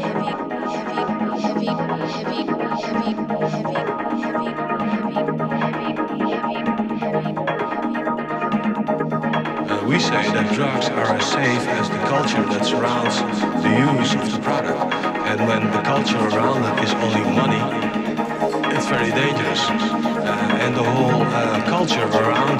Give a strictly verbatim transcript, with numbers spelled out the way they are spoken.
Uh, we say that drugs are as safe as the culture that surrounds the use of the product. And when the culture around it is only money, it's very dangerous. Uh, and the whole uh, culture around